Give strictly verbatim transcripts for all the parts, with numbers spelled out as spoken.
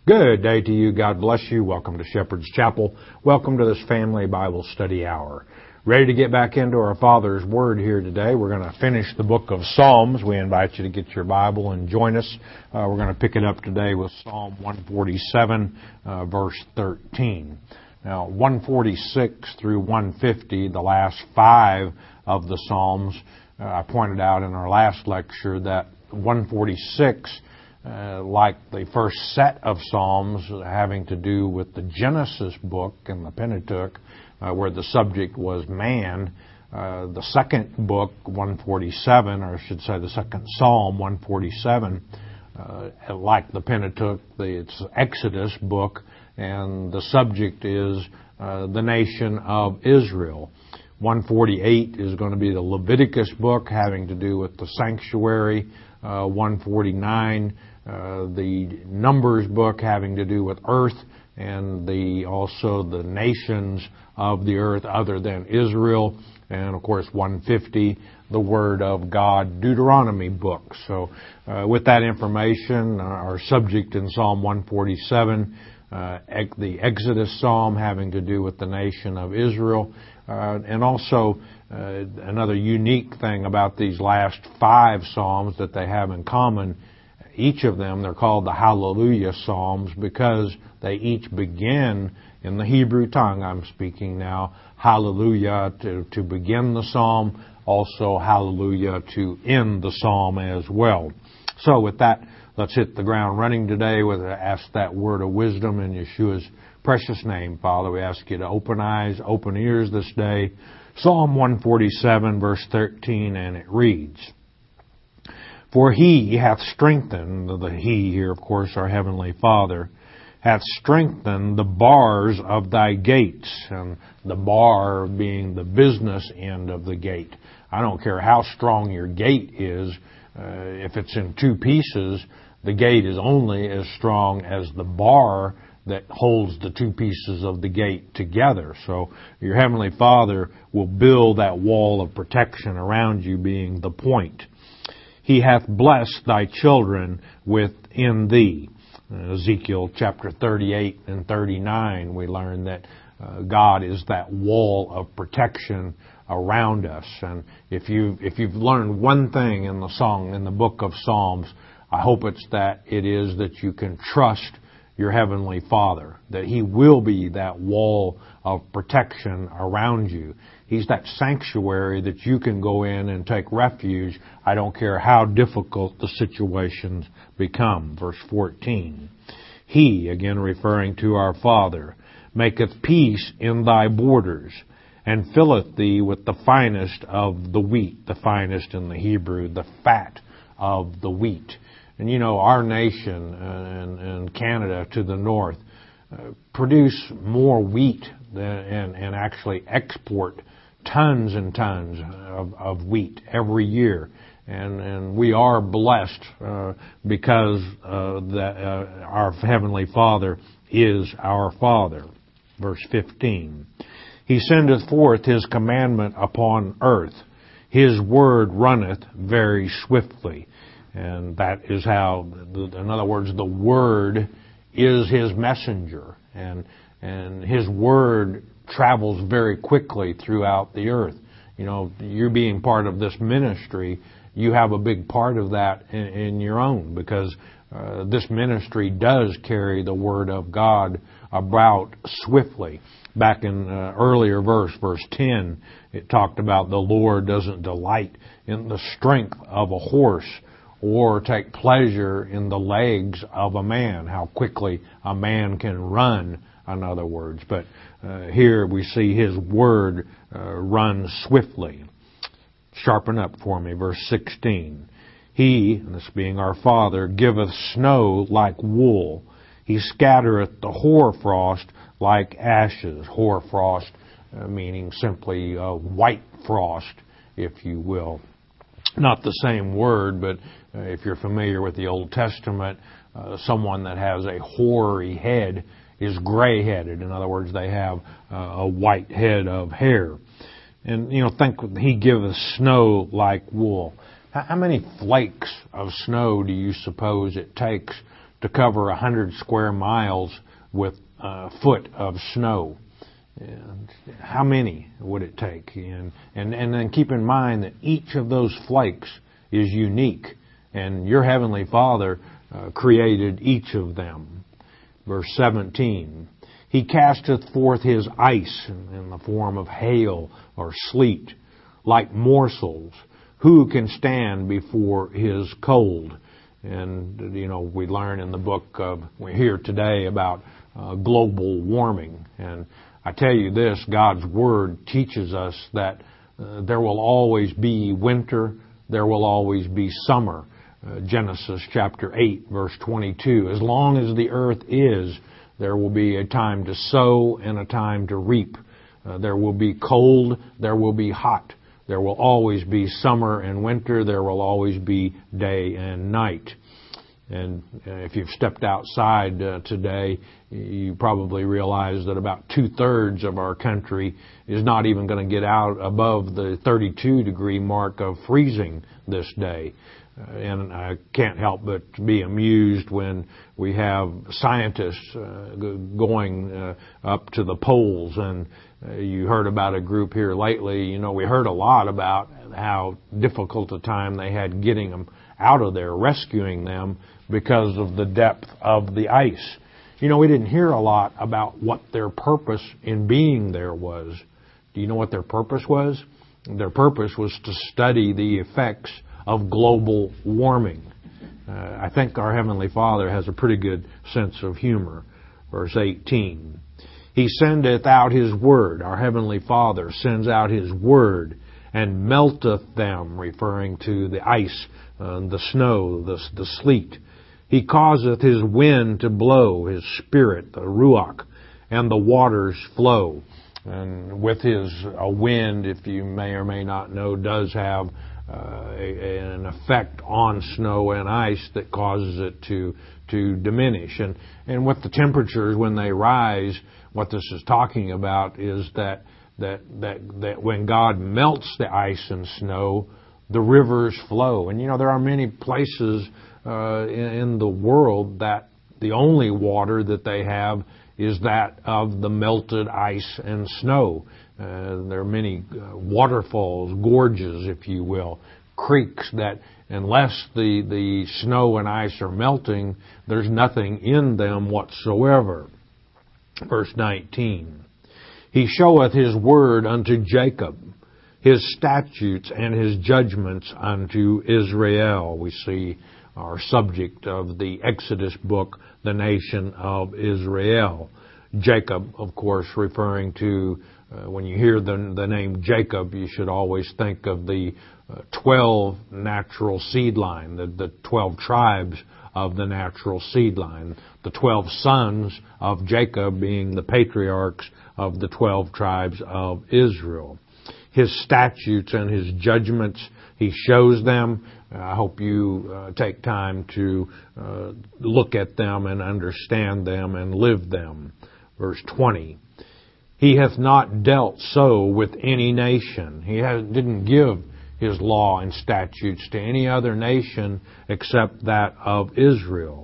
Good day to you. God bless you. Welcome to Shepherd's Chapel. Welcome to this family Bible study hour. Ready to get back into our Father's Word here today. We're going to finish the book of Psalms. We invite you to get your Bible and join us. Uh, we're going to pick it up today with Psalm one forty-seven, uh, verse thirteen. Now, one forty-six through one fifty, the last five of the Psalms, uh, I pointed out in our last lecture that one forty-six Uh, like the first set of Psalms having to do with the Genesis book and the Pentateuch, uh, where the subject was man. Uh, the second book, one forty-seven, or I should say the second Psalm, one forty-seven, uh, like the Pentateuch, the, it's Exodus book, and the subject is uh, the nation of Israel. one forty-eight is going to be the Leviticus book having to do with the sanctuary. Uh, one forty-nine, uh, the Numbers book having to do with earth and the also the nations of the earth other than Israel. And, of course, one fifty, the Word of God, Deuteronomy book. So uh, with that information, uh, our subject in Psalm one forty-seven, uh, the Exodus Psalm having to do with the nation of Israel, uh, and also Uh, another unique thing about these last five Psalms that they have in common, each of them, they're called the Hallelujah Psalms because they each begin in the Hebrew tongue. I'm speaking now, Hallelujah to, to begin the Psalm, also Hallelujah to end the Psalm as well. So with that, let's hit the ground running today with ask that word of wisdom in Yeshua's precious name. Father, we ask you to open eyes, open ears this day. Psalm one forty-seven, verse thirteen, and it reads, For he hath strengthened, the he here, of course, our Heavenly Father, hath strengthened the bars of thy gates, and the bar being the business end of the gate. I don't care how strong your gate is, uh, if it's in two pieces, the gate is only as strong as the bar that holds the two pieces of the gate together. So your Heavenly Father will build that wall of protection around you, being the point. He hath blessed thy children within thee. Ezekiel chapter thirty-eight and thirty-nine, we learn that uh, God is that wall of protection around us. And if you if you've learned one thing in the song in the book of Psalms, I hope it's that it is that you can trust your Heavenly Father, that He will be that wall of protection around you. He's that sanctuary that you can go in and take refuge. I don't care how difficult the situations become. Verse fourteen. He, again referring to our Father, maketh peace in thy borders, and filleth thee with the finest of the wheat, the finest in the Hebrew, the fat of the wheat. And you know, our nation and, and Canada to the north uh, produce more wheat than, and, and actually export tons and tons of, of wheat every year. And, and we are blessed uh, because uh, that, uh, our Heavenly Father is our Father. Verse fifteen. He sendeth forth His commandment upon earth. His word runneth very swiftly. And that is how, in other words, the Word is His messenger. And and His Word travels very quickly throughout the earth. You know, you being part of this ministry, you have a big part of that in, in your own, because uh, this ministry does carry the Word of God about swiftly. Back in uh, earlier verse, verse ten, it talked about the Lord doesn't delight in the strength of a horse, or take pleasure in the legs of a man, how quickly a man can run, in other words. But uh, here we see His word uh, run swiftly. Sharpen up for me, verse sixteen. He, and this being our Father, giveth snow like wool. He scattereth the hoarfrost like ashes. Hoarfrost uh, meaning simply uh, white frost, if you will. Not the same word, but uh, if you're familiar with the Old Testament, uh, someone that has a hoary head is gray-headed. In other words, they have uh, a white head of hair. And, you know, think He giveth snow like wool. How many flakes of snow do you suppose it takes to cover a hundred square miles with a foot of snow. And how many would it take? And, and, and then keep in mind that each of those flakes is unique, and your Heavenly Father uh, created each of them. Verse seventeen, He casteth forth His ice in the form of hail or sleet, like morsels. Who can stand before His cold? And, you know, we learn in the book of, we hear today about uh, global warming. And I tell you this, God's Word teaches us that uh, there will always be winter, there will always be summer. Uh, Genesis chapter eight, verse twenty-two. As long as the earth is, there will be a time to sow and a time to reap. Uh, there will be cold, there will be hot. There will always be summer and winter. There will always be day and night. And if you've stepped outside uh, today, you probably realize that about two-thirds of our country is not even going to get out above the thirty-two degree mark of freezing this day. Uh, and I can't help but be amused when we have scientists uh, going uh, up to the poles. And uh, you heard about a group here lately. You know, we heard a lot about how difficult a time they had getting them out of there, rescuing them because of the depth of the ice. You know, we didn't hear a lot about what their purpose in being there was. Do you know what their purpose was? Their purpose was to study the effects of global warming. Uh, I think our Heavenly Father has a pretty good sense of humor. Verse eighteen. He sendeth out His word. Our Heavenly Father sends out His word and melteth them, referring to the ice, uh, the snow, the, the sleet. He causeth His wind to blow, His spirit, the ruach, and the waters flow. And with His a wind, if you may or may not know, does have uh, a, an effect on snow and ice that causes it to to diminish. And and with the temperatures when they rise, what this is talking about is that that that that when God melts the ice and snow, the rivers flow. And you know, there are many places uh, in, in the world that the only water that they have is that of the melted ice and snow. Uh, there are many uh, waterfalls, gorges, if you will, creeks that unless the, the snow and ice are melting, there's nothing in them whatsoever. Verse nineteen. He showeth His word unto Jacob, His statutes and His judgments unto Israel. We see our subject of the Exodus book, the nation of Israel. Jacob, of course, referring to, uh, when you hear the, the name Jacob, you should always think of the uh, twelve natural seed line, the, the twelve tribes of the natural seed line, the twelve sons of Jacob being the patriarchs of the twelve tribes of Israel. His statutes and His judgments, He shows them. I hope you uh, take time to uh, look at them and understand them and live them. Verse twenty. He hath not dealt so with any nation. He has, didn't give His law and statutes to any other nation except that of Israel.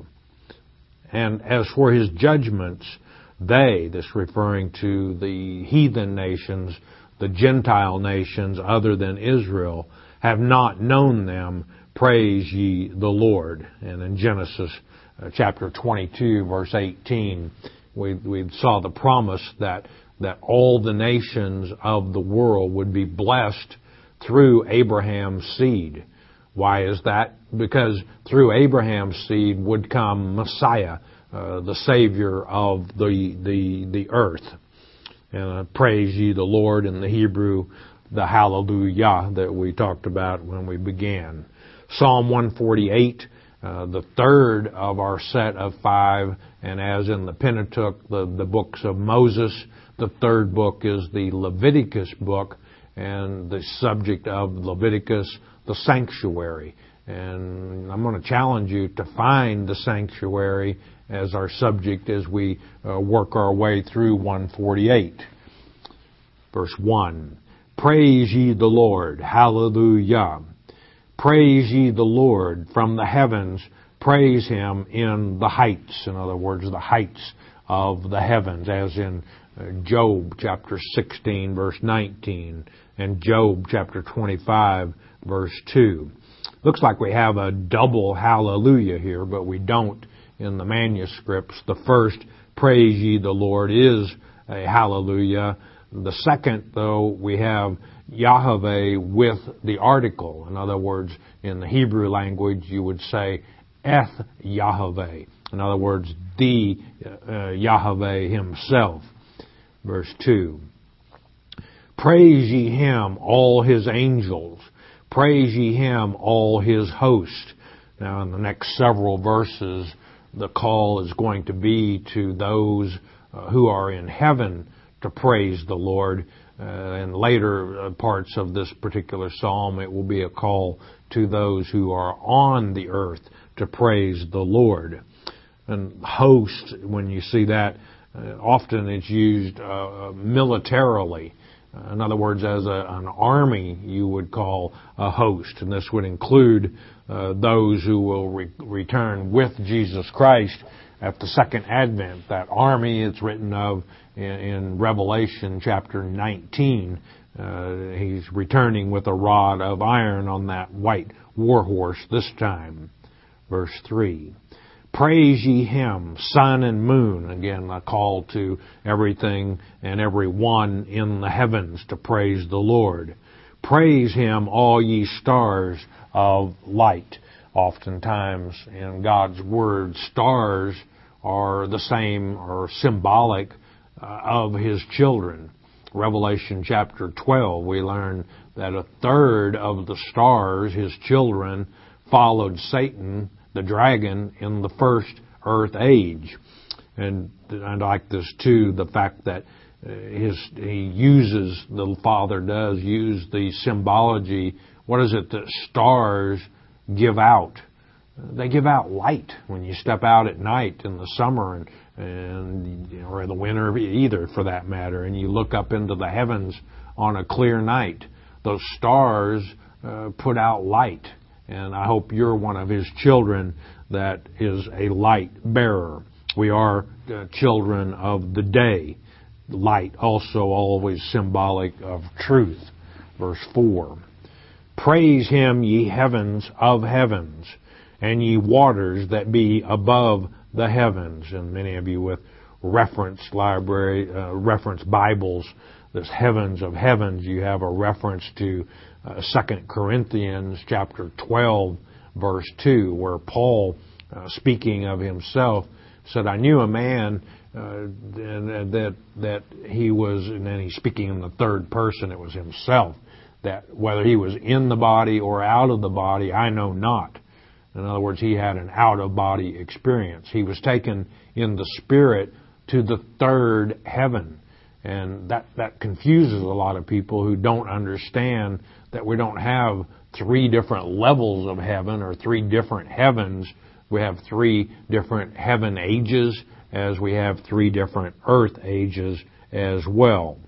And as for His judgments, they, this referring to the heathen nations, the Gentile nations other than Israel, have not known them. Praise ye the Lord. And in Genesis uh, chapter twenty-two, verse eighteen, we, we saw the promise that, that all the nations of the world would be blessed through Abraham's seed. Why is that? Because through Abraham's seed would come Messiah, uh, the Savior of the the the earth. And uh, praise ye the Lord in the Hebrew, the hallelujah that we talked about when we began. Psalm one forty-eight, uh, the third of our set of five, and as in the Pentateuch, the, the books of Moses, the third book is the Leviticus book, and the subject of Leviticus, the sanctuary. And I'm going to challenge you to find the sanctuary as our subject as we uh, work our way through one forty-eight. Verse one. Praise ye the Lord. Hallelujah. Praise ye the Lord. From the heavens praise Him in the heights. In other words, the heights of the heavens, as in Job chapter sixteen, verse nineteen, and Job chapter twenty-five, verse two. Looks like we have a double hallelujah here, but we don't in the manuscripts. The first, praise ye the Lord, is a hallelujah. The second, though, we have Yahweh with the article. In other words, in the Hebrew language, you would say Eth Yahweh. In other words, the uh, Yahweh Himself. Verse two. Praise ye Him, all His angels. Praise ye Him, all His host. Now, in the next several verses, the call is going to be to those uh, who are in heaven to praise the Lord. Uh, in later uh, parts of this particular psalm, it will be a call to those who are on the earth to praise the Lord. And host, when you see that, uh, often it's used uh, militarily. In other words, as a, an army, you would call a host. And this would include uh, those who will re- return with Jesus Christ at the second advent. That army it's written of in, in Revelation chapter nineteen. Uh, he's returning with a rod of iron on that white war horse this time. Verse three. Praise ye Him, sun and moon. Again, a call to everything and everyone in the heavens to praise the Lord. Praise Him, all ye stars of light. Oftentimes in God's Word, stars are the same or symbolic uh, of His children. Revelation chapter twelve, we learn that a third of the stars, His children, followed Satan, the dragon, in the first earth age. And I like this too, the fact that his, he uses, the Father does use the symbology. What is it that stars give out? They give out light when you step out at night in the summer and, and or in the winter, either for that matter, and you look up into the heavens on a clear night. Those stars uh, put out light. And I hope you're one of His children that is a light bearer. We are uh, children of the day. Light also always symbolic of truth. Verse four. Praise Him, ye heavens of heavens, and ye waters that be above the heavens. And many of you with reference library, uh, reference Bibles, this heavens of heavens, you have a reference to Uh, Second Corinthians chapter twelve, verse two, where Paul, uh, speaking of himself, said, I knew a man uh, and, that that he was, and then he's speaking in the third person, it was himself, that whether he was in the body or out of the body, I know not. In other words, he had an out-of-body experience. He was taken in the Spirit to the third heaven. And that, that confuses a lot of people who don't understand that we don't have three different levels of heaven or three different heavens. We have three different heaven ages as we have three different earth ages as well.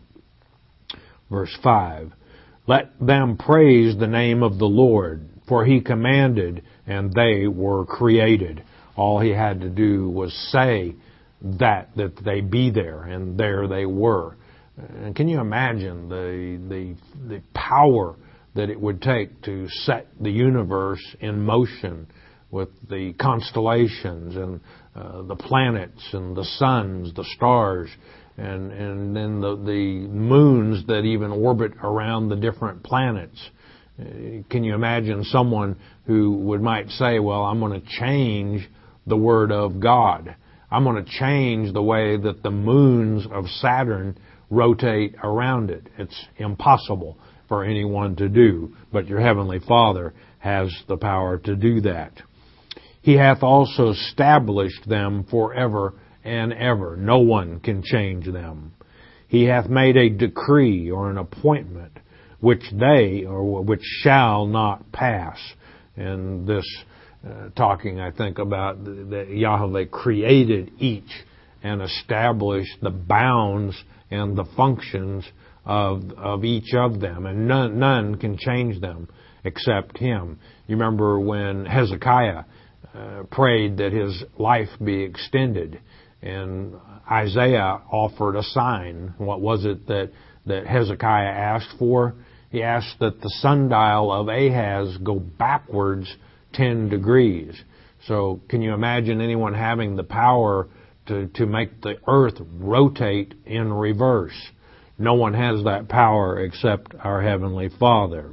Verse five. Let them praise the name of the Lord, for He commanded and they were created. All He had to do was say that, that they be there, and there they were. And can you imagine the, the, the power that it would take to set the universe in motion with the constellations and uh, the planets and the suns, the stars, and, and then the, the moons that even orbit around the different planets? Uh, can you imagine someone who would might say, well, I'm going to change the Word of God. I'm going to change the way that the moons of Saturn rotate around it. It's impossible for anyone to do, but your Heavenly Father has the power to do that. He hath also established them forever and ever. No one can change them. He hath made a decree or an appointment which they, or which shall not pass. And this uh, talking, I think, about that Yahweh created each and established the bounds and the functions of of each of them, and none, none can change them except Him. You remember when Hezekiah uh, prayed that his life be extended. And Isaiah offered a sign. What was it that, that Hezekiah asked for? He asked that the sundial of Ahaz go backwards ten degrees. So can you imagine anyone having the power to, to make the earth rotate in reverse? No one has that power except our Heavenly Father.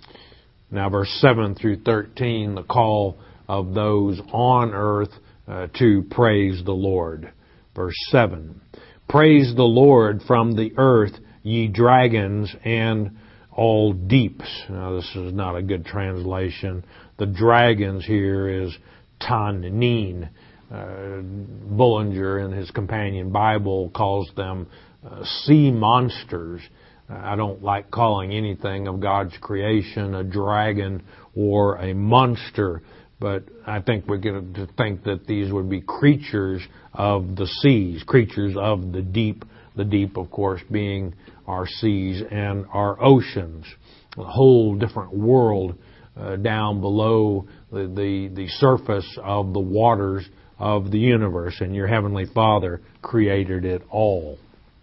Now verse seven through thirteen, the call of those on earth uh, to praise the Lord. Verse seven, praise the Lord from the earth, ye dragons, and all deeps. Now this is not a good translation. The dragons here is Tannin. Uh, Bullinger in his companion Bible calls them uh, sea monsters. Uh, I don't like calling anything of God's creation a dragon or a monster, but I think we're going to think that these would be creatures of the seas, creatures of the deep, the deep, of course, being our seas and our oceans, a whole different world uh, down below the, the, the surface of the waters of the universe, and your Heavenly Father created it all.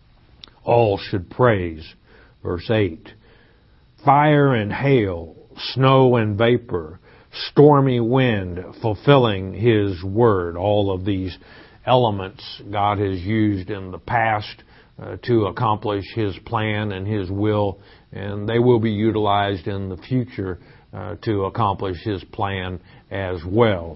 All should praise. Verse eight, fire and hail, snow and vapor, stormy wind, fulfilling His word. All of these elements God has used in the past uh, to accomplish His plan and His will, and they will be utilized in the future uh, to accomplish His plan as well.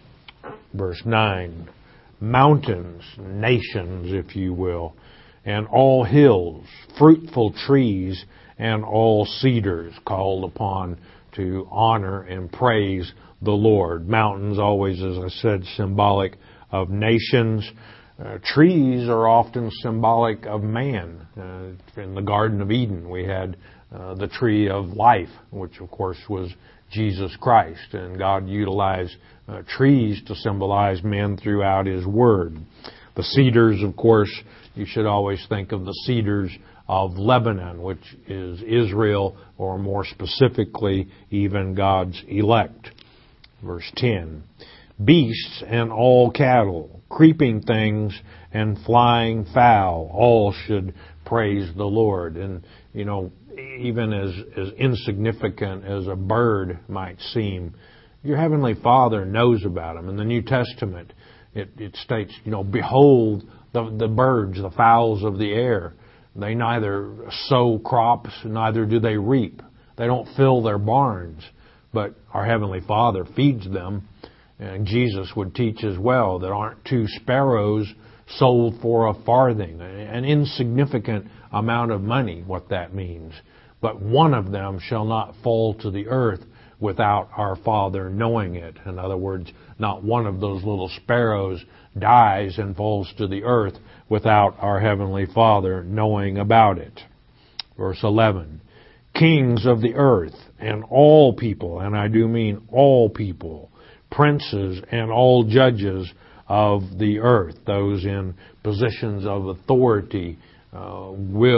Verse nine, mountains, nations, if you will, and all hills, fruitful trees, and all cedars, called upon to honor and praise the Lord. Mountains always, as I said, symbolic of nations. Uh, trees are often symbolic of man. Uh, in the Garden of Eden, we had uh, the tree of life, which of course was Jesus Christ, and God utilized uh, trees to symbolize men throughout His Word. The cedars, of course, you should always think of the cedars of Lebanon, which is Israel, or more specifically, even God's elect. Verse ten, beasts and all cattle, creeping things and flying fowl, all should praise the Lord. And, you know, even as, as insignificant as a bird might seem, your Heavenly Father knows about them. In the New Testament, it, it states, you know, behold the, the birds, the fowls of the air. They neither sow crops, neither do they reap. They don't fill their barns, but our Heavenly Father feeds them. And Jesus would teach as well that aren't two sparrows sold for a farthing, an insignificant amount of money, what that means. But one of them shall not fall to the earth without our Father knowing it. In other words, not one of those little sparrows dies and falls to the earth without our Heavenly Father knowing about it. Verse eleven, kings of the earth and all people, and I do mean all people, princes and all judges of the earth, those in positions of authority, uh,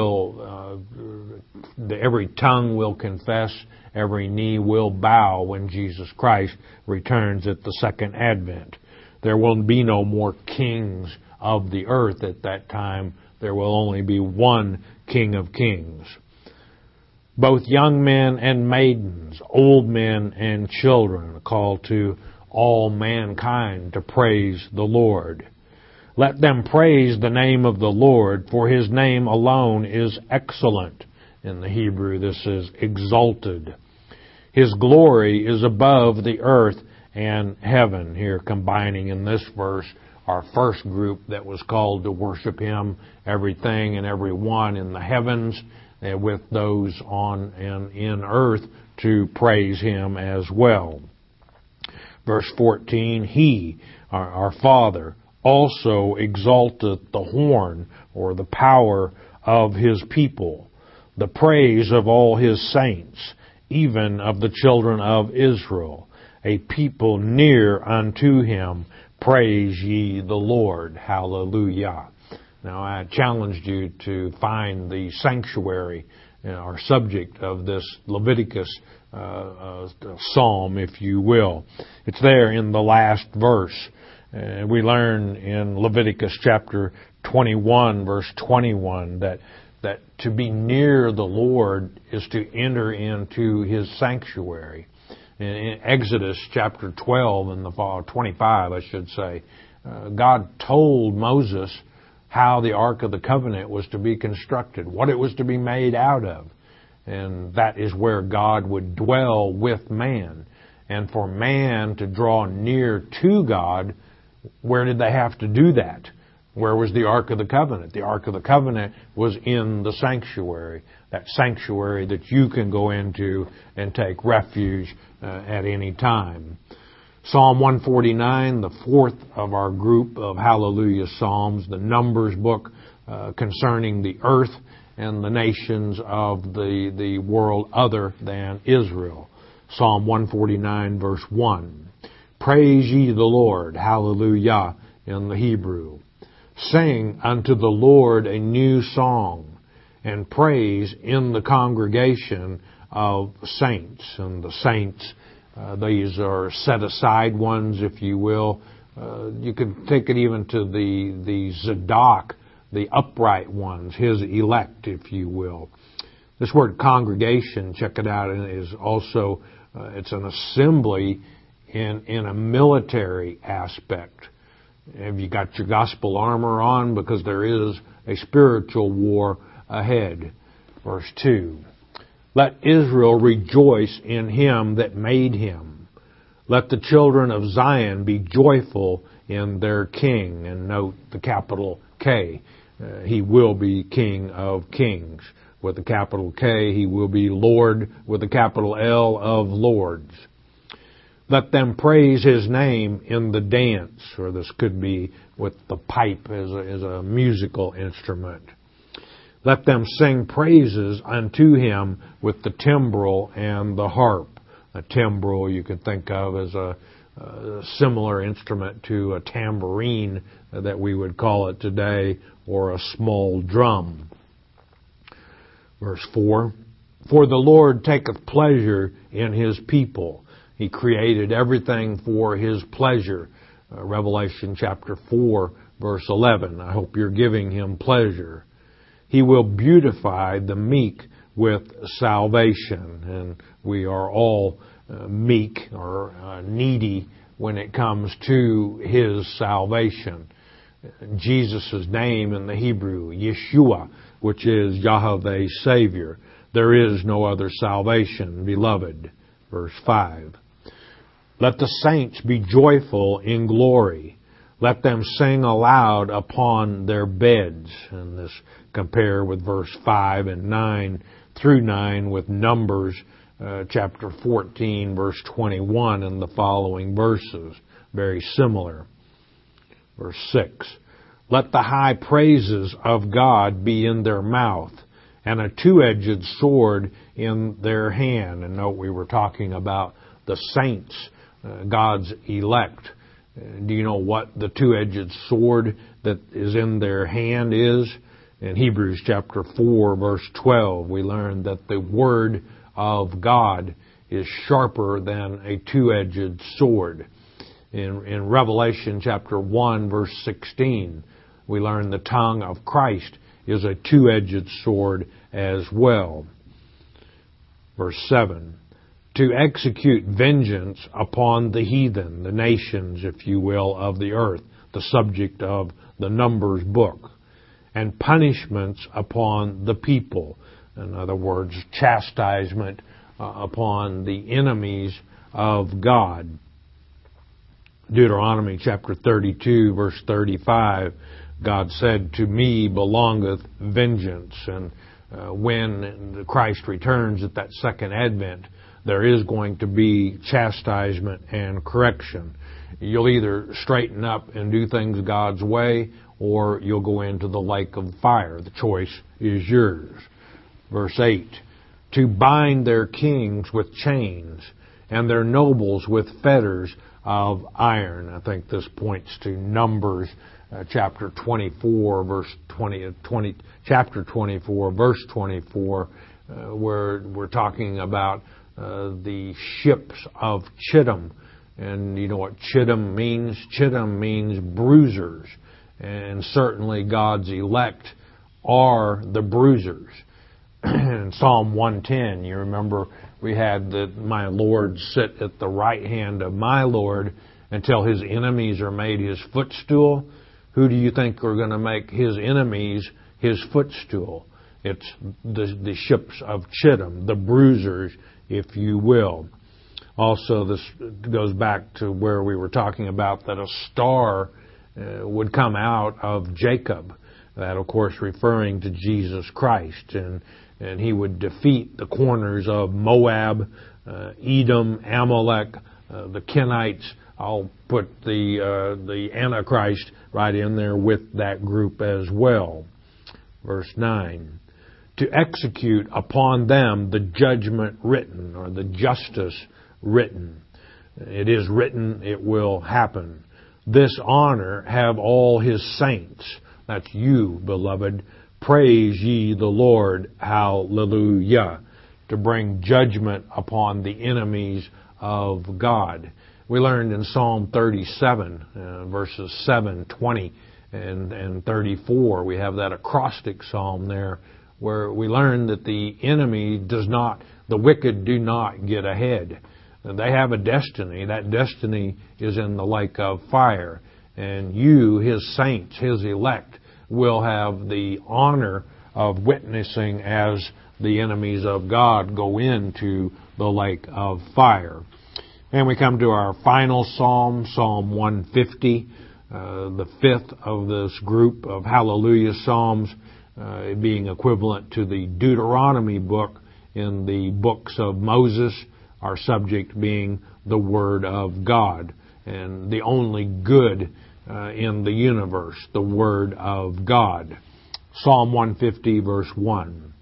will, uh, the, every tongue will confess, every knee will bow when Jesus Christ returns at the second advent. There will be no more kings of the earth at that time. There will only be one King of Kings. Both young men and maidens, old men and children are called to all mankind to praise the Lord. Let them praise the name of the Lord, for His name alone is excellent. In the Hebrew, this is exalted. His glory is above the earth and heaven. Here, combining in this verse our first group that was called to worship Him, everything and everyone in the heavens, and with those on and in earth to praise Him as well. Verse fourteen, He, our, our Father, also exalteth the horn, or the power of His people, the praise of all His saints, even of the children of Israel, a people near unto Him. Praise ye the Lord. Hallelujah. Now, I challenged you to find the sanctuary uh, our subject of this Leviticus uh, uh, psalm, if you will. It's there in the last verse. Uh, we learn in Leviticus chapter twenty-one, verse twenty-one, that that to be near the Lord is to enter into His sanctuary. In, in Exodus chapter twelve and the fall, twenty-five, I should say, uh, God told Moses how the Ark of the Covenant was to be constructed, what it was to be made out of. And that is where God would dwell with man. And for man to draw near to God, where did they have to do that? Where was the Ark of the Covenant? The Ark of the Covenant was in the sanctuary, that sanctuary that you can go into and take refuge uh, at any time. Psalm one forty-nine, the fourth of our group of Hallelujah Psalms, the Numbers book uh, concerning the earth and the nations of the, the world other than Israel. Psalm one forty-nine, verse one. Praise ye the Lord, hallelujah, in the Hebrew. Sing unto the Lord a new song, and praise in the congregation of saints. And the saints, uh, these are set-aside ones, if you will. Uh, you could take it even to the, the Zadok, the upright ones, His elect, if you will. This word congregation, check it out, is also, uh, it's an assembly in, in a military aspect. Have you got your gospel armor on? Because there is a spiritual war ahead. Verse two. Let Israel rejoice in Him that made him. Let the children of Zion be joyful in their King. And note the capital K. Uh, he will be King of kings. With a capital K, He will be Lord with a capital L of lords. Let them praise His name in the dance, or this could be with the pipe as a, as a musical instrument. Let them sing praises unto Him with the timbrel and the harp. A timbrel you could think of as a, a similar instrument to a tambourine that we would call it today, or a small drum. Verse four. For the Lord taketh pleasure in His people. He created everything for His pleasure. Uh, Revelation chapter four, verse eleven. I hope you're giving Him pleasure. He will beautify the meek with salvation. And we are all uh, meek or uh, needy when it comes to His salvation. Jesus' name in the Hebrew, Yeshua, which is Yahweh Savior. There is no other salvation, beloved. Verse five. Let the saints be joyful in glory. Let them sing aloud upon their beds. And this compare with verse five and nine through nine with Numbers uh, chapter fourteen, verse twenty-one and the following verses. Very similar. Verse six. Let the high praises of God be in their mouth, and a two-edged sword in their hand. And note we were talking about the saints, uh, God's elect. Uh, do you know what the two-edged sword that is in their hand is? In Hebrews chapter four, verse twelve, we learn that the Word of God is sharper than a two-edged sword. In, in Revelation chapter one, verse sixteen, we learn the tongue of Christ is a two-edged sword as well. Verse seven, to execute vengeance upon the heathen, the nations, if you will, of the earth, the subject of the Numbers book, and punishments upon the people. In other words, chastisement uh, upon the enemies of God. Deuteronomy chapter thirty-two, verse thirty-five, God said, to me belongeth vengeance. And uh, when Christ returns at that second advent, there is going to be chastisement and correction. You'll either straighten up and do things God's way, or you'll go into the lake of fire. The choice is yours. Verse eight, to bind their kings with chains, and their nobles with fetters of iron. I think this points to Numbers uh, chapter twenty-four, verse twenty, twenty, chapter twenty-four, verse twenty-four, uh, where we're talking about uh, the ships of Chittim. And you know what Chittim means? Chittim means bruisers. And certainly God's elect are the bruisers. In Psalm one ten, you remember we had that my Lord sit at the right hand of my Lord until his enemies are made his footstool. Who do you think are going to make his enemies his footstool? It's the, the ships of Chittim, the bruisers, if you will. Also, this goes back to where we were talking about that a star uh, would come out of Jacob. That, of course, referring to Jesus Christ. And, and he would defeat the corners of Moab, uh, Edom, Amalek, uh, the Kenites. I'll put the uh, the Antichrist right in there with that group as well. Verse nine. To execute upon them the judgment written, or the justice written. It is written, it will happen. This honor have all his saints. That's you, beloved. Praise ye the Lord. Hallelujah. To bring judgment upon the enemies of God. We learned in Psalm thirty-seven, uh, verses seven, twenty, and, and thirty-four, we have that acrostic psalm there, where we learn that the enemy does not, the wicked do not get ahead. They have a destiny. That destiny is in the lake of fire. And you, his saints, his elect, will have the honor of witnessing as the enemies of God go into the lake of fire. And we come to our final psalm, Psalm one fifty, uh, the fifth of this group of Hallelujah Psalms, uh, being equivalent to the Deuteronomy book in the books of Moses, our subject being the Word of God, and the only good uh, in the universe, the Word of God. Psalm one fifty, verse one.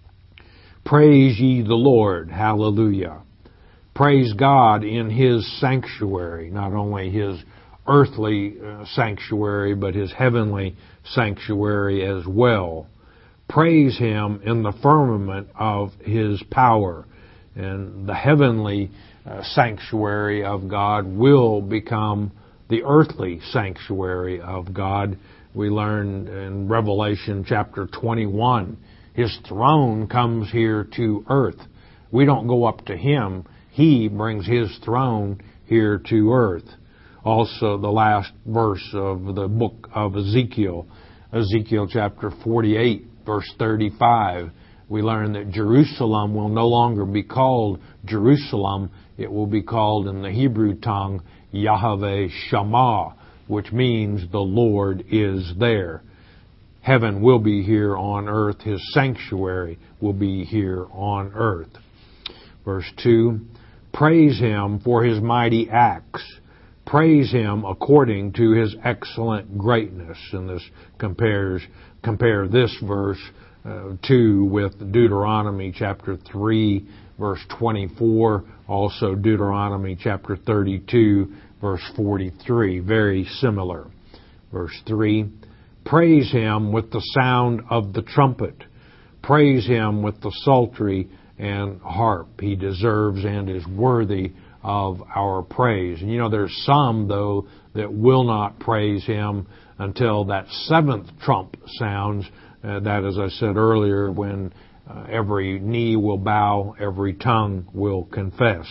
Praise ye the Lord, hallelujah. Praise God in His sanctuary, not only His earthly uh, sanctuary, but His heavenly sanctuary as well. Praise Him in the firmament of His power. And the heavenly uh, sanctuary of God will become the earthly sanctuary of God. We learned in Revelation chapter twenty-one, His throne comes here to earth. We don't go up to Him. He brings His throne here to earth. Also, the last verse of the book of Ezekiel, Ezekiel chapter forty-eight, verse thirty-five, we learn that Jerusalem will no longer be called Jerusalem. It will be called in the Hebrew tongue Yahweh Shammah, which means the Lord is there. Heaven will be here on earth. His sanctuary will be here on earth. Verse two, praise Him for His mighty acts. Praise Him according to His excellent greatness. And this compares, compare this verse uh, two with Deuteronomy chapter three, verse twenty-four. Also Deuteronomy chapter thirty-two, verse forty-three. Very similar. Verse three, praise Him with the sound of the trumpet. Praise Him with the psaltery and harp. He deserves and is worthy of our praise. And you know, there's some, though, that will not praise Him until that seventh trump sounds. Uh, that, as I said earlier, when uh, every knee will bow, every tongue will confess.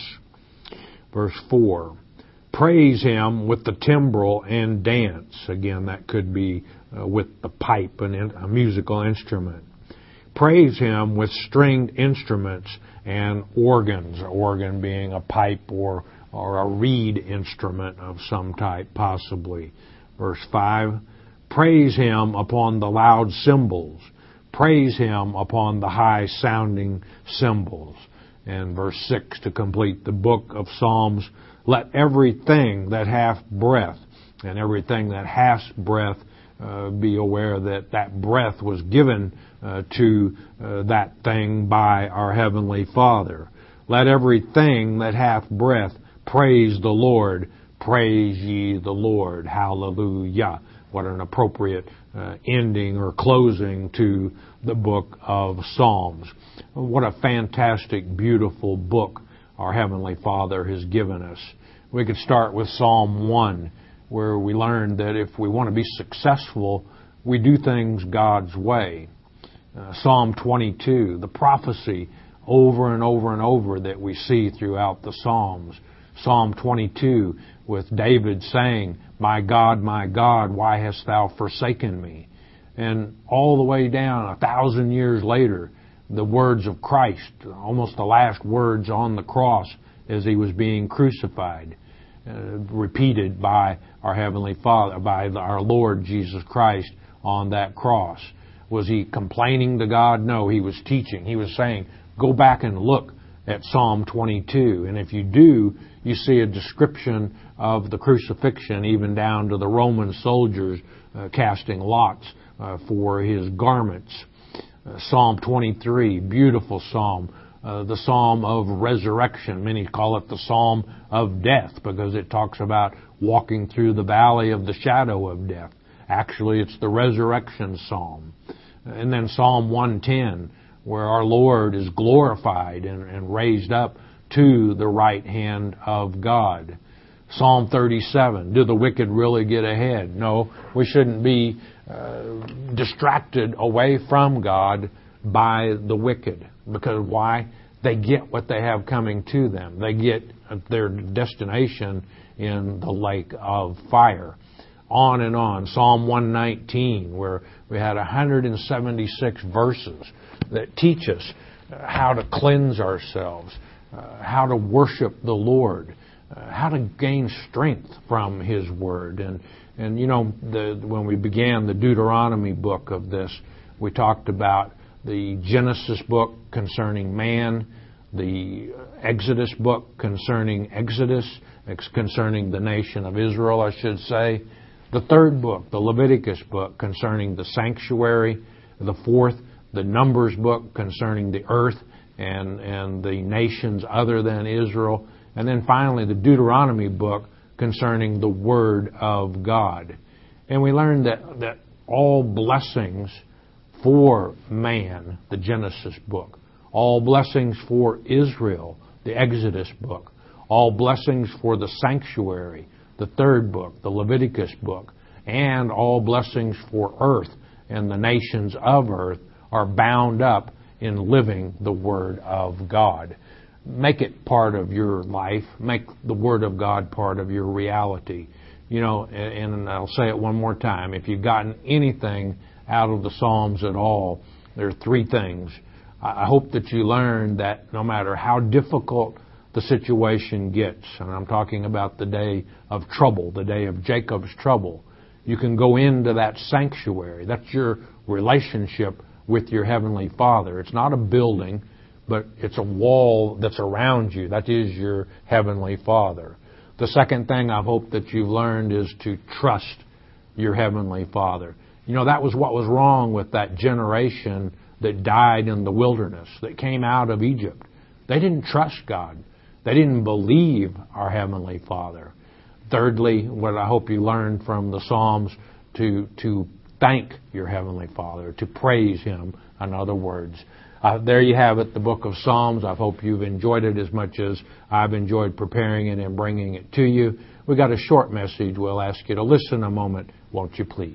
Verse four, praise Him with the timbrel and dance. Again, that could be uh, with the pipe, and a musical instrument. Praise Him with stringed instruments and organs, organ being a pipe or, or a reed instrument of some type, possibly. Verse five, praise Him upon the loud cymbals. Praise Him upon the high-sounding cymbals. And verse six, to complete the book of Psalms, let everything that hath breath, and everything that hath breath, uh, be aware that that breath was given uh, to uh, that thing by our Heavenly Father. Let everything that hath breath praise the Lord. Praise ye the Lord. Hallelujah. what an appropriate uh, ending or closing to the book of Psalms. What a fantastic, beautiful book our Heavenly Father has given us. We could start with Psalm one, where we learn that if we want to be successful, we do things God's way. Uh, Psalm twenty-two, the prophecy over and over and over that we see throughout the Psalms. Psalm twenty-two, with David saying, "My God, my God, why hast thou forsaken me?" And all the way down, a thousand years later, the words of Christ, almost the last words on the cross as he was being crucified, uh, repeated by our Heavenly Father, by our Lord Jesus Christ on that cross. Was he complaining to God? No, he was teaching. He was saying, go back and look at Psalm twenty-two. And if you do, you see a description of the crucifixion, even down to the Roman soldiers uh, casting lots uh, for his garments. Uh, Psalm twenty-three, beautiful psalm, uh, the psalm of resurrection. Many call it the psalm of death because it talks about walking through the valley of the shadow of death. Actually, it's the resurrection psalm. And then Psalm one ten, where our Lord is glorified and, and raised up to the right hand of God. Psalm thirty-seven, do the wicked really get ahead? No, we shouldn't be uh, distracted away from God by the wicked. Because why? They get what they have coming to them. They get their destination in the lake of fire. On and on. Psalm one nineteen, where we had one hundred seventy-six verses that teach us how to cleanse ourselves, uh, how to worship the Lord, uh, how to gain strength from His Word. And, and you know, the, when we began the Deuteronomy book of this, we talked about the Genesis book concerning man, the Exodus book concerning Exodus, concerning the nation of Israel, I should say. The third book, the Leviticus book, concerning the sanctuary. The fourth, the Numbers book, concerning the earth and, and the nations other than Israel. And then finally, the Deuteronomy book, concerning the Word of God. And we learned that, that all blessings for man, the Genesis book, all blessings for Israel, the Exodus book, all blessings for the sanctuary, the third book, the Leviticus book, and all blessings for earth and the nations of earth are bound up in living the Word of God. Make it part of your life. Make the Word of God part of your reality. You know, and, and I'll say it one more time. If you've gotten anything out of the Psalms at all, there are three things. I hope that you learn that no matter how difficult the situation gets, and I'm talking about the day of trouble, the day of Jacob's trouble, you can go into that sanctuary. That's your relationship with your Heavenly Father. It's not a building, but it's a wall that's around you. That is your Heavenly Father. The second thing I hope that you've learned is to trust your Heavenly Father. You know, that was what was wrong with that generation that died in the wilderness, that came out of Egypt. They didn't trust God. They didn't believe our Heavenly Father. Thirdly, what I hope you learned from the Psalms, to to thank your Heavenly Father, to praise Him, in other words. Uh, there you have it, the book of Psalms. I hope you've enjoyed it as much as I've enjoyed preparing it and bringing it to you. We've got a short message. We'll ask you to listen a moment, won't you please?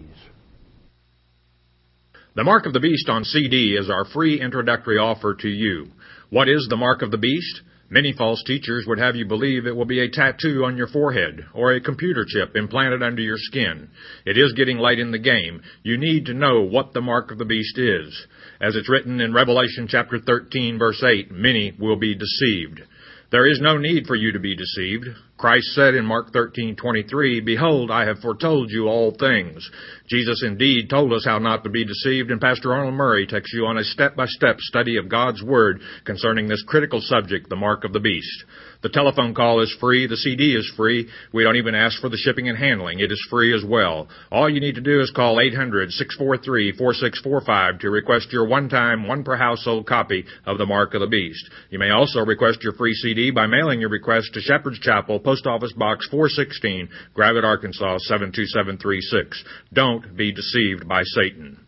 The Mark of the Beast on C D is our free introductory offer to you. What is the Mark of the Beast? Many false teachers would have you believe it will be a tattoo on your forehead or a computer chip implanted under your skin. It is getting late in the game. You need to know what the Mark of the Beast is. As it's written in Revelation chapter thirteen, verse eight, many will be deceived. There is no need for you to be deceived. Christ said in Mark thirteen twenty-three, "Behold, I have foretold you all things." Jesus indeed told us how not to be deceived, and Pastor Arnold Murray takes you on a step-by-step study of God's Word concerning this critical subject, the Mark of the Beast. The telephone call is free. The C D is free. We don't even ask for the shipping and handling. It is free as well. All you need to do is call eight hundred, six four three, four six four five to request your one-time, one-per-household copy of the Mark of the Beast. You may also request your free C D by mailing your request to Shepherd's Chapel, Post Office Box four sixteen, Gravette, Arkansas seven two seven three six. Don't be deceived by Satan.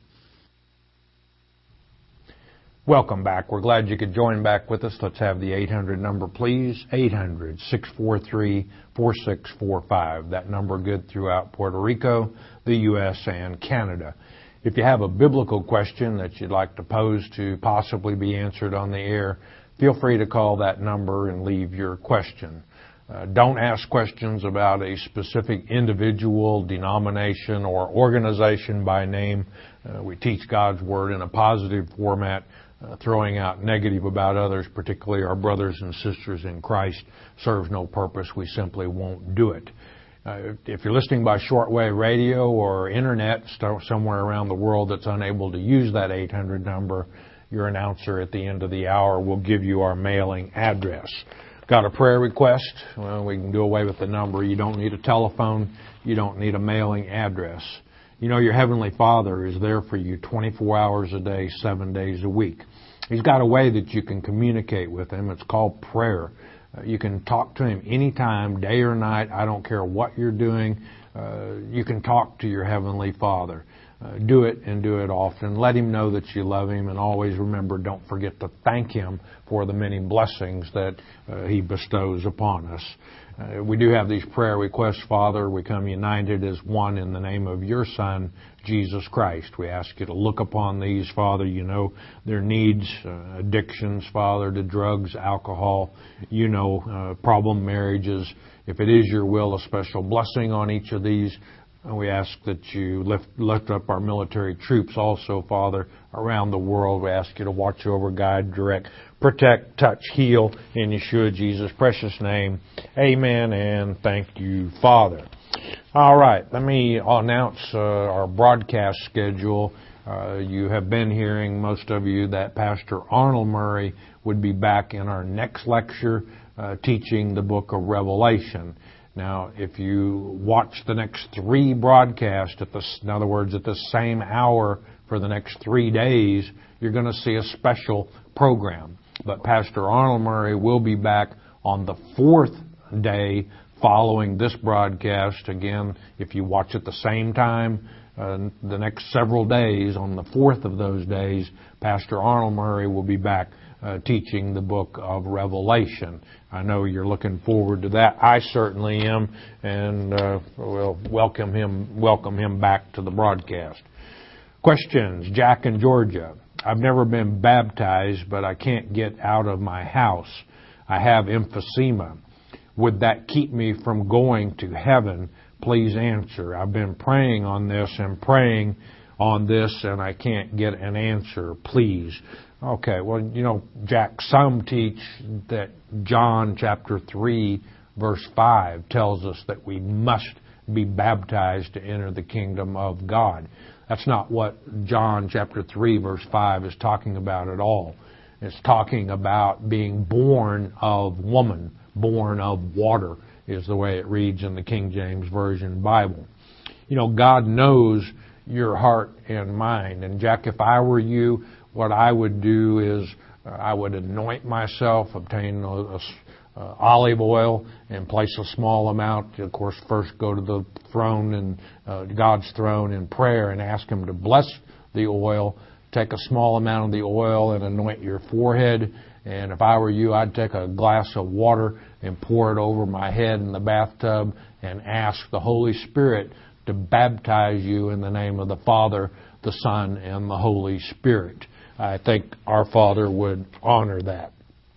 Welcome back. We're glad you could join back with us. Let's have the eight hundred number, please. eight hundred, six four three, four six four five. That number good throughout Puerto Rico, the U S, and Canada. If you have a biblical question that you'd like to pose to possibly be answered on the air, feel free to call that number and leave your question. Uh, don't ask questions about a specific individual, denomination, or organization by name. Uh, we teach God's Word in a positive format. Uh, throwing out negative about others, particularly our brothers and sisters in Christ, serves no purpose. We simply won't do it. Uh, if you're listening by shortwave radio or internet somewhere around the world that's unable to use that eight hundred number, your announcer at the end of the hour will give you our mailing address. Got a prayer request? Well, we can do away with the number. You don't need a telephone. You don't need a mailing address. You know, your Heavenly Father is there for you twenty-four hours a day, seven days a week. He's got a way that you can communicate with Him. It's called prayer. Uh, you can talk to Him anytime, day or night. I don't care what you're doing. Uh, you can talk to your Heavenly Father. Uh, do it and do it often. Let Him know that you love Him, and always remember, don't forget to thank Him for the many blessings that uh, He bestows upon us. Uh, we do have these prayer requests, Father. We come united as one in the name of your Son, Jesus Christ. We ask you to look upon these, Father. You know their needs, uh, addictions, Father, to drugs, alcohol. You know uh, problem marriages. If it is your will, a special blessing on each of these. And we ask that you lift, lift up our military troops also, Father, around the world. We ask you to watch over, guide, direct, protect, touch, heal in Yeshua Jesus' precious name. Amen, and thank you, Father. All right, let me announce uh, our broadcast schedule. Uh, you have been hearing, most of you, that Pastor Arnold Murray would be back in our next lecture uh, teaching the book of Revelation. Now, if you watch the next three broadcasts, at the, in other words, at the same hour for the next three days, you're going to see a special program. But Pastor Arnold Murray will be back on the fourth day following this broadcast. Again, if you watch at the same time, uh, the next several days, on the fourth of those days, Pastor Arnold Murray will be back Uh, teaching the book of Revelation. I know you're looking forward to that. I certainly am, and uh, we'll welcome him welcome him back to the broadcast. Questions? Jack in Georgia. I've never been baptized, but I can't get out of my house. I have emphysema. Would that keep me from going to heaven? Please answer. I've been praying on this and praying on this, and I can't get an answer. Please. Okay, well, you know, Jack, some teach that John chapter three, verse five tells us that we must be baptized to enter the kingdom of God. That's not what John chapter three, verse five is talking about at all. It's talking about being born of woman, born of water, is the way it reads in the King James Version Bible. You know, God knows your heart and mind. And Jack, if I were you, what I would do is uh, I would anoint myself, obtain a, a, uh, olive oil, and place a small amount. Of course, first go to the throne and uh, God's throne in prayer and ask Him to bless the oil. Take a small amount of the oil and anoint your forehead. And if I were you, I'd take a glass of water and pour it over my head in the bathtub and ask the Holy Spirit to baptize you in the name of the Father, the Son, and the Holy Spirit. I think our Father would honor that.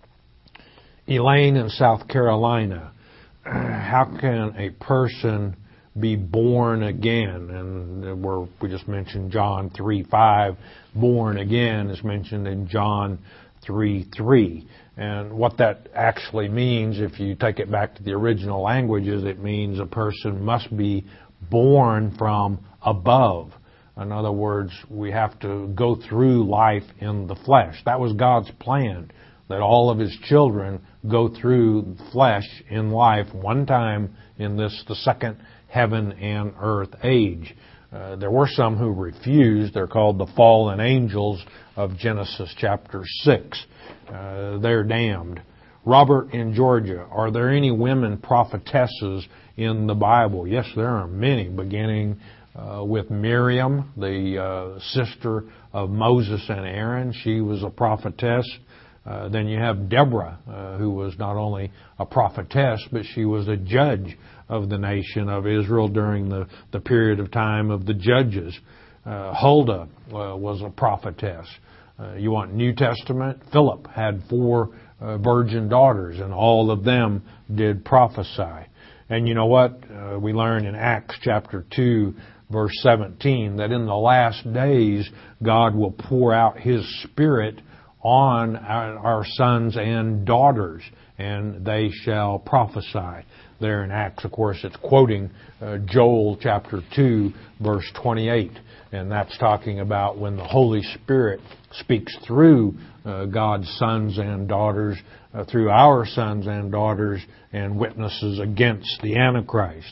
Elaine in South Carolina. How can a person be born again? And we're, we just mentioned John three five. Born again is mentioned in John three three. And what that actually means, if you take it back to the original languages, it means a person must be born from above. In other words, we have to go through life in the flesh. That was God's plan, that all of His children go through flesh in life one time in this, the second heaven and earth age. Uh, there were some who refused. They're called the fallen angels of Genesis chapter six. Uh, they're damned. Robert in Georgia, are there any women prophetesses in the Bible? Yes, there are many, beginning uh, with Miriam, the uh, sister of Moses and Aaron. She was a prophetess. Uh, then you have Deborah, uh, who was not only a prophetess, but she was a judge of the nation of Israel during the, the period of time of the judges. Uh, Huldah uh, was a prophetess. Uh, you want New Testament? Philip had four uh, virgin daughters, and all of them did prophesy. And you know what? Uh, we learn in Acts chapter two, verse seventeen, that in the last days God will pour out His Spirit on our, our sons and daughters, and they shall prophesy. There in Acts, of course, it's quoting uh, Joel chapter two, verse twenty-eight. And that's talking about when the Holy Spirit speaks through uh, God's sons and daughters, uh, through our sons and daughters, and witnesses against the Antichrist.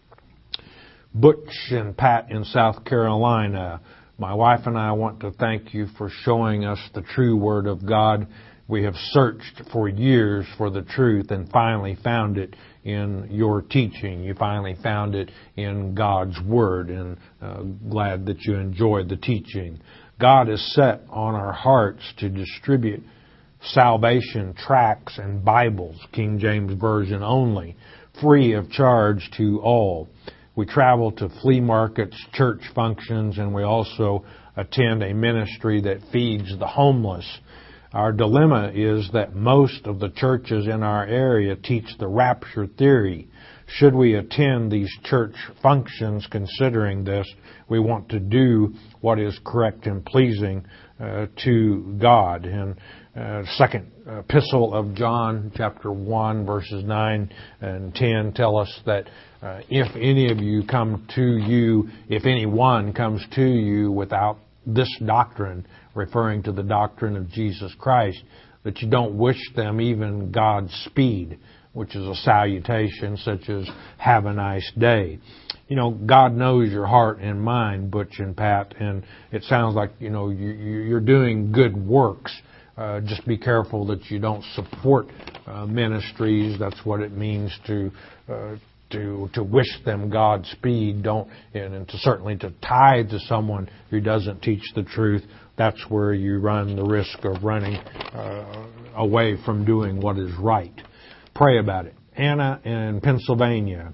Butch and Pat in South Carolina, my wife and I want to thank you for showing us the true Word of God. We have searched for years for the truth and finally found it in your teaching. You finally found it in God's Word, and uh, glad that you enjoyed the teaching. God has set on our hearts to distribute salvation tracts and Bibles, King James Version only, free of charge to all. We travel to flea markets, church functions, and we also attend a ministry that feeds the homeless. Our dilemma is that most of the churches in our area teach the rapture theory. Should we attend these church functions considering this? We want to do what is correct and pleasing uh, to God. And uh, second epistle of John, chapter one, verses nine and ten tell us that uh, if any of you come to you, if anyone comes to you without this doctrine, referring to the doctrine of Jesus Christ, that you don't wish them even Godspeed, which is a salutation such as have a nice day. You know, God knows your heart and mind, Butch and Pat, and it sounds like, you know, you, you're doing good works. Uh, just be careful that you don't support uh, ministries. That's what it means to uh, to to wish them Godspeed. Don't and, and to certainly to tithe to someone who doesn't teach the truth. That's where you run the risk of running uh, away from doing what is right. Pray about it. Anna in Pennsylvania.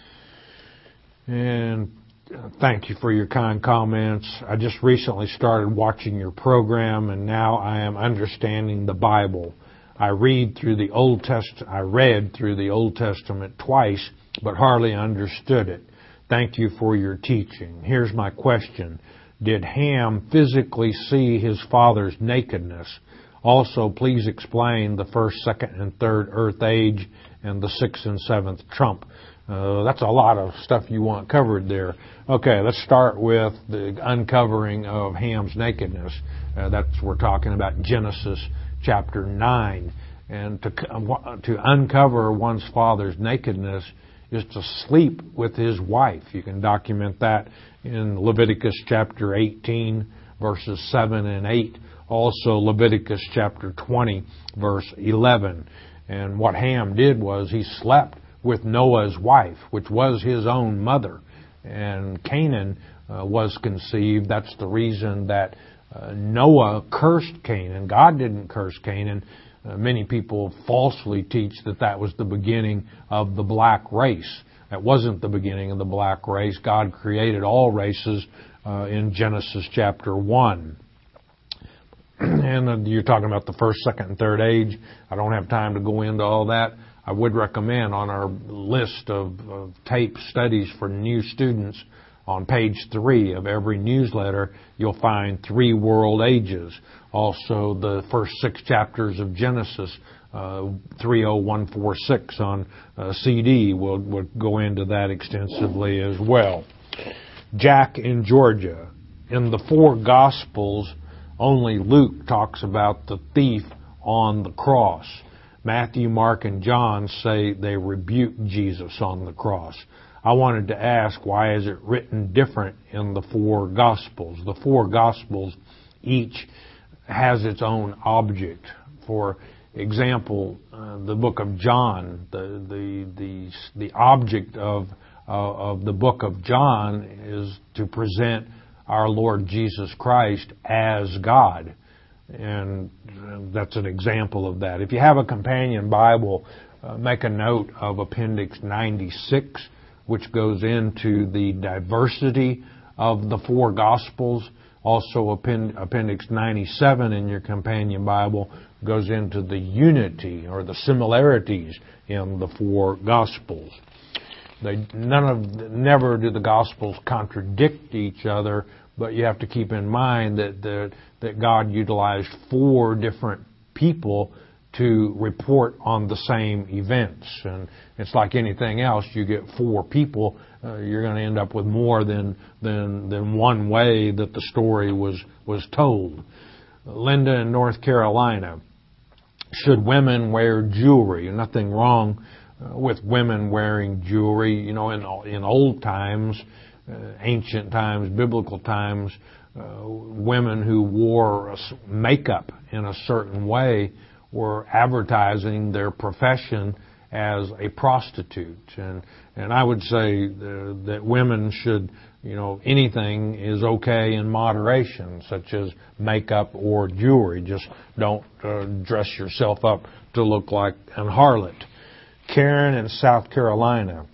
And thank you for your kind comments. I just recently started watching your program, and now I am understanding the Bible. I read through the Old Test. I read through the Old Testament twice, but hardly understood it. Thank you for your teaching. Here's my question. Did Ham physically see his father's nakedness? Also, please explain the first, second, and third earth age and the sixth and seventh trump. Uh, that's a lot of stuff you want covered there. Okay, let's start with the uncovering of Ham's nakedness. Uh, that's we're talking about Genesis chapter nine. And to to uncover one's father's nakedness is to sleep with his wife. You can document that in Leviticus chapter eighteen, verses seven and eight. Also Leviticus chapter twenty, verse eleven. And what Ham did was he slept with Noah's wife, which was his own mother. And Canaan uh, was conceived. That's the reason that uh, Noah cursed Canaan. God didn't curse Canaan. Uh, many people falsely teach that that was the beginning of the black race. That wasn't the beginning of the black race. God created all races uh, in Genesis chapter one. And uh, you're talking about the first, second, and third age. I don't have time to go into all that. I would recommend on our list of, of tape studies for new students, on page three of every newsletter, you'll find three world ages. Also, the first six chapters of Genesis, uh, three oh one forty-six on uh, C D, will will go into that extensively as well. Jack in Georgia. In the four Gospels, only Luke talks about the thief on the cross. Matthew, Mark, and John say they rebuke Jesus on the cross. I wanted to ask, why is it written different in the four Gospels? The four Gospels, each has its own object. For example, uh, the book of John, the the the the object of uh, of the book of John is to present our Lord Jesus Christ as God, and that's an example of that. If you have a companion Bible, uh, make a note of Appendix ninety-six, which goes into the diversity of the four Gospels. Also, Appendix ninety-seven in your companion Bible goes into the unity or the similarities in the four Gospels. They none of never do the Gospels contradict each other, but you have to keep in mind that the, that God utilized four different people to report on the same events. And it's like anything else, you get four people, uh, you're going to end up with more than, than, than one way that the story was, was told. Linda in North Carolina, should women wear jewelry? Nothing wrong uh, with women wearing jewelry. You know, in, in old times, uh, ancient times, biblical times, uh, women who wore makeup in a certain way were advertising their profession as a prostitute. And and I would say the, that women should, you know, anything is okay in moderation, such as makeup or jewelry. Just don't uh, dress yourself up to look like an harlot. Karen in South Carolina,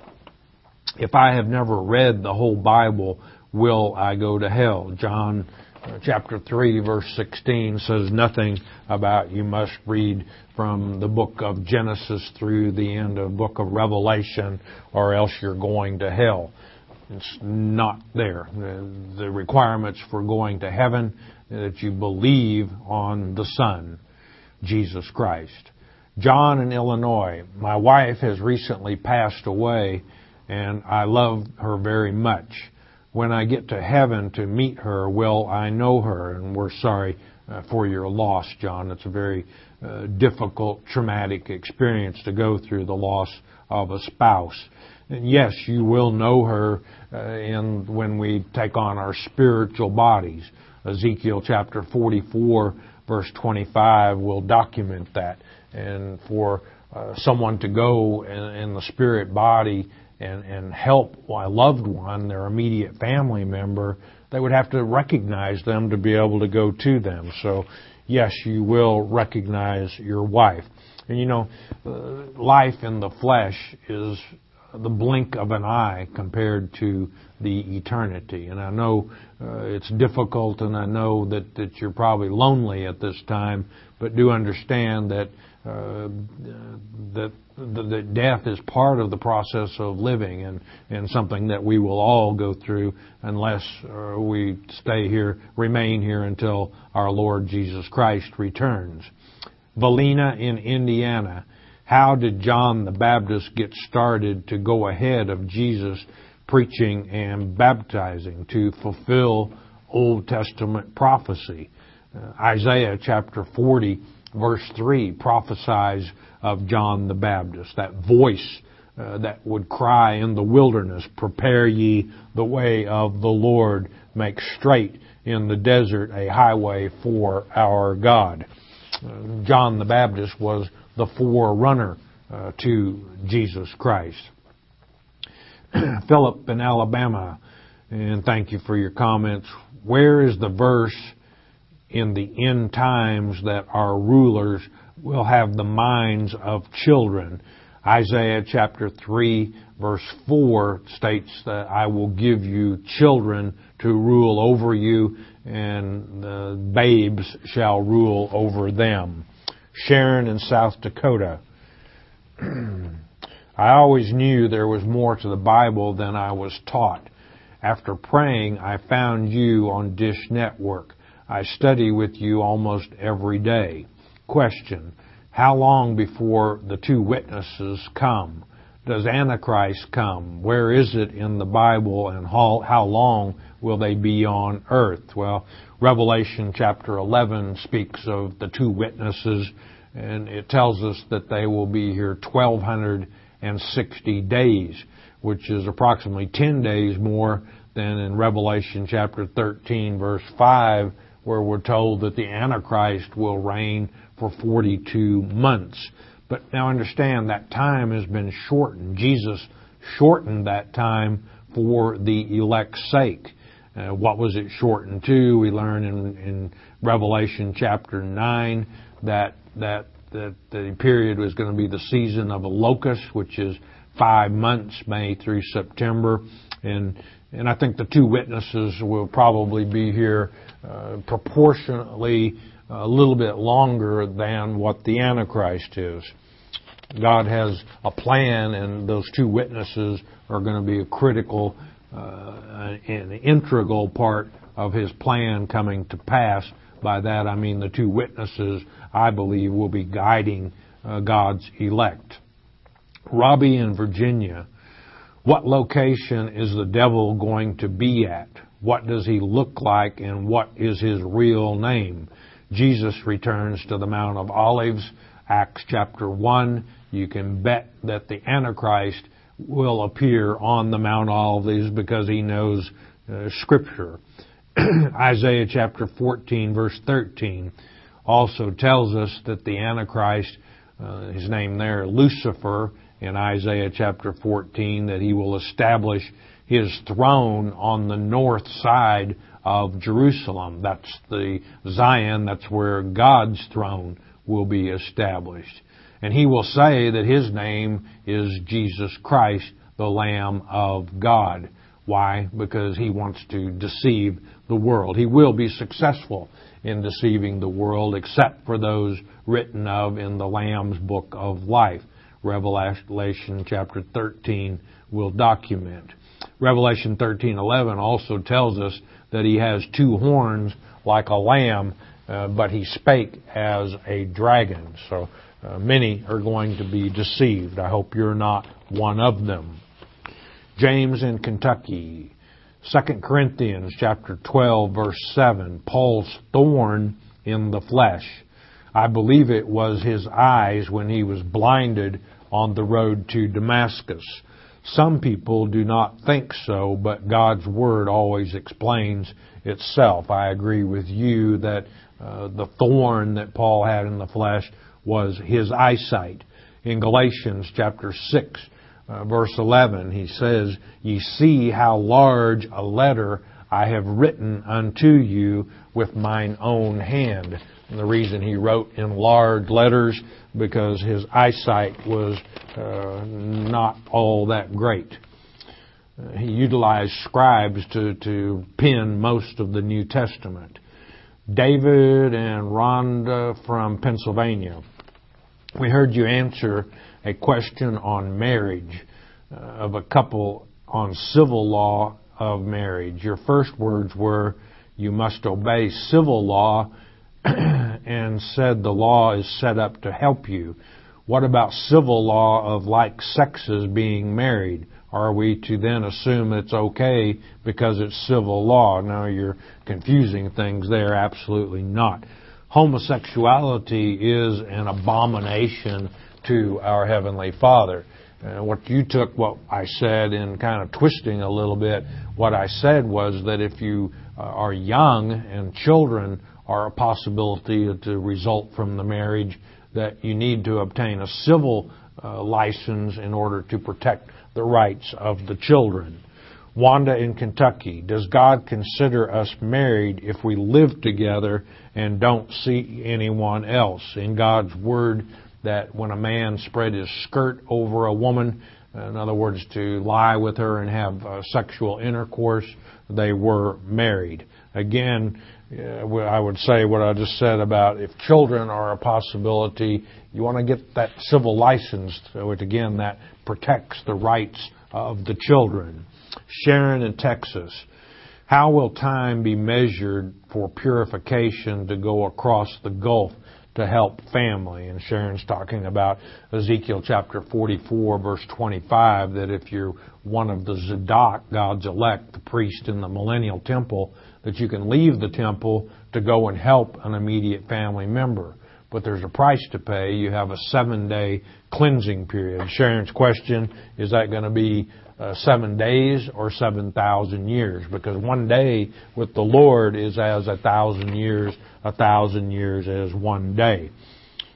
if I have never read the whole Bible, will I go to hell? John Uh, chapter three, verse sixteen says nothing about you must read from the book of Genesis through the end of the book of Revelation or else you're going to hell. It's not there. The, the requirements for going to heaven that you believe on the Son, Jesus Christ. John in Illinois, my wife has recently passed away and I love her very much. When I get to heaven to meet her, will I know her? And we're sorry uh, for your loss, John. It's a very uh, difficult, traumatic experience to go through, the loss of a spouse. And yes, you will know her uh, in when we take on our spiritual bodies. Ezekiel chapter forty-four, verse twenty-five will document that. And for uh, someone to go in, in the spirit body And, and help a loved one, their immediate family member, they would have to recognize them to be able to go to them. So, yes, you will recognize your wife. And you know, uh, life in the flesh is the blink of an eye compared to the eternity. And I know uh, it's difficult, and I know that, that you're probably lonely at this time, but do understand that uh, that that death is part of the process of living, and, and something that we will all go through unless uh, we stay here, remain here until our Lord Jesus Christ returns. Valina in Indiana, how did John the Baptist get started to go ahead of Jesus preaching and baptizing to fulfill Old Testament prophecy? Uh, Isaiah chapter forty, verse three prophesies of John the Baptist, that voice uh, that would cry in the wilderness, prepare ye the way of the Lord, make straight in the desert a highway for our God. Uh, John the Baptist was the forerunner uh, to Jesus Christ. Philip in Alabama, and thank you for your comments. Where is the verse in the end times that our rulers will have the minds of children? Isaiah chapter three, verse four states that I will give you children to rule over you, and the babes shall rule over them. Sharon in South Dakota, I always knew there was more to the Bible than I was taught. After praying, I found you on Dish Network. I study with you almost every day. Question: how long before the two witnesses come? Does Antichrist come? Where is it in the Bible, and how, how long will they be on earth? Well, Revelation chapter eleven speaks of the two witnesses, and it tells us that they will be here twelve sixty days, which is approximately ten days more than in Revelation chapter thirteen, verse five, where we're told that the Antichrist will reign for forty-two months. But now understand that time has been shortened. Jesus shortened that time for the elect's sake. Uh, what was it shortened to? We learn in, in Revelation chapter nine that, that that the period was going to be the season of a locust, which is five months, May through September. And and I think the two witnesses will probably be here uh, proportionately a little bit longer than what the Antichrist is. God has a plan, and those two witnesses are going to be a critical uh, and integral part of His plan coming to pass. By that I mean the two witnesses, I believe, will be guiding uh, God's elect. Robbie in Virginia, what location is the devil going to be at? What does he look like, and what is his real name? Jesus returns to the Mount of Olives, Acts chapter one. You can bet that the Antichrist will appear on the Mount of Olives because he knows uh, Scripture. Isaiah chapter fourteen, verse thirteen, also tells us that the Antichrist, uh, his name there, Lucifer, in Isaiah chapter fourteen, that he will establish his throne on the north side of Jerusalem. That's the Zion, that's where God's throne will be established. And he will say that his name is Jesus Christ, the Lamb of God. Why? Because he wants to deceive the world. He will be successful in deceiving the world, except for those written of in the Lamb's book of life. Revelation chapter thirteen will document. Revelation thirteen eleven also tells us that he has two horns like a lamb, uh, but he spake as a dragon. So uh, many are going to be deceived. I hope you're not one of them. James in Kentucky, Second Corinthians chapter twelve, verse seven, Paul's thorn in the flesh. I believe it was his eyes when he was blinded on the road to Damascus. Some people do not think so, but God's Word always explains itself. I agree with you that uh, the thorn that Paul had in the flesh was his eyesight. In Galatians chapter six, uh, verse eleven, he says, "Ye see how large a letter I have written unto you with mine own hand." And the reason he wrote in large letters, because his eyesight was uh, not all that great. Uh, he utilized scribes to, to pen most of the New Testament. David and Rhonda from Pennsylvania, we heard you answer a question on marriage uh, of a couple on civil law of marriage. Your first words were, you must obey civil law, and said the law is set up to help you. What about civil law of like sexes being married? Are we to then assume it's okay because it's civil law? No, you're confusing things there. Absolutely not. Homosexuality is an abomination to our Heavenly Father. Uh, what you took what I said and kind of twisting a little bit, what I said was that if you uh, are young and children are a possibility to result from the marriage, that you need to obtain a civil uh, license in order to protect the rights of the children. Wanda in Kentucky, does God consider us married if we live together and don't see anyone else? In God's Word, that when a man spread his skirt over a woman, in other words, to lie with her and have uh, sexual intercourse, they were married. Again, uh, I would say what I just said about if children are a possibility, you want to get that civil license, which again, that protects the rights of the children. Sharon in Texas, how will time be measured for purification to go across the gulf to help family? And Sharon's talking about Ezekiel chapter forty-four, verse twenty-five, that if you're one of the Zadok, God's elect, the priest in the millennial temple, that you can leave the temple to go and help an immediate family member. But there's a price to pay. You have a seven-day cleansing period. Sharon's question, is that going to be uh, seven days or seven thousand years? Because one day with the Lord is as a thousand years, a thousand years as one day.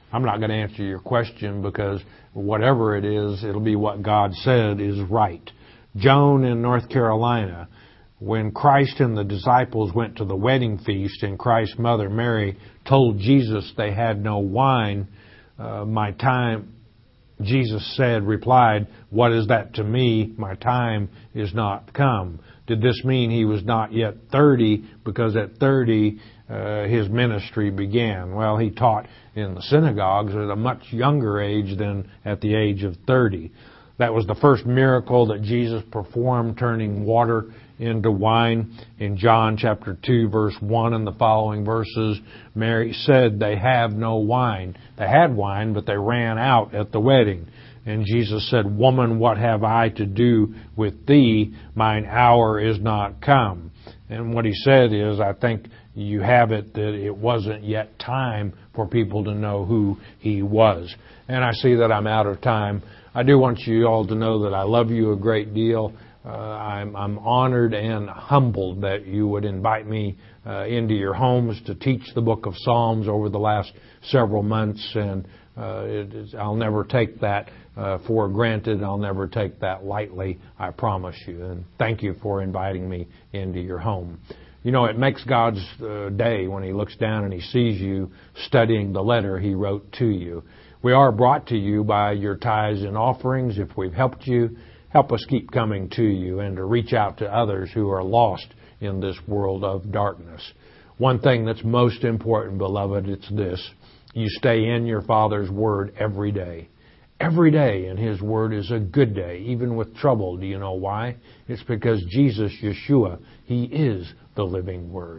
I'm not going to answer your question because whatever it is, it'll be what God said is right. Joan in North Carolina, when Christ and the disciples went to the wedding feast and Christ's mother Mary told Jesus they had no wine, uh, my time, Jesus said, replied, "What is that to me? My time is not come." Did this mean he was not yet thirty because at thirty uh, his ministry began? Well, he taught in the synagogues at a much younger age than at the age of thirty. That was the first miracle that Jesus performed, turning water into wine. In John chapter two, verse one and the following verses, Mary said they have no wine. They had wine, but they ran out at the wedding. And Jesus said, "Woman, what have I to do with thee? Mine hour is not come." And what he said is, I think you have it that it wasn't yet time for people to know who he was. And I see that I'm out of time. I do want you all to know that I love you a great deal. Uh, I'm, I'm honored and humbled that you would invite me uh, into your homes to teach the book of Psalms over the last several months. And uh, it is, I'll never take that uh, for granted. I'll never take that lightly, I promise you. And thank you for inviting me into your home. You know, it makes God's uh, day when he looks down and he sees you studying the letter he wrote to you. We are brought to you by your tithes and offerings. If we've helped you, help us keep coming to you and to reach out to others who are lost in this world of darkness. One thing that's most important, beloved, it's this. You stay in your Father's Word every day. Every day in His Word is a good day, even with trouble. Do you know why? It's because Jesus, Yeshua, He is the living Word.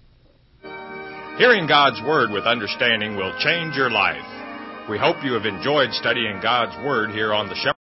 Hearing God's Word with understanding will change your life. We hope you have enjoyed studying God's Word here on the Shepherd.